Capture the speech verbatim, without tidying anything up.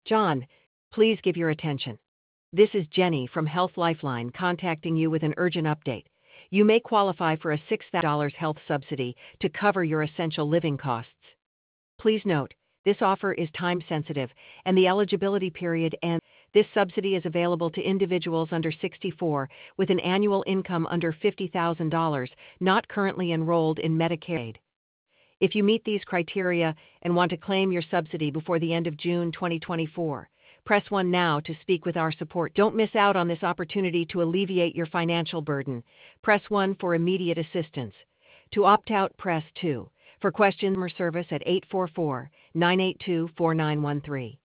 John, please give your attention. This is Jenny from Health Lifeline contacting you with an urgent update. You may qualify for a six thousand dollars health subsidy to cover your essential living costs. Please note, this offer is time sensitive and the eligibility period ends. This subsidy is available to individuals under sixty-four with an annual income under fifty thousand dollars not currently enrolled in Medicaid. If you meet these criteria and want to claim your subsidy before the end of June twenty twenty-four, press one now to speak with our support. Don't miss out on this opportunity to alleviate your financial burden. Press one for immediate assistance. To opt out, press two. For customer service at eight four four, nine eight two, four nine one three.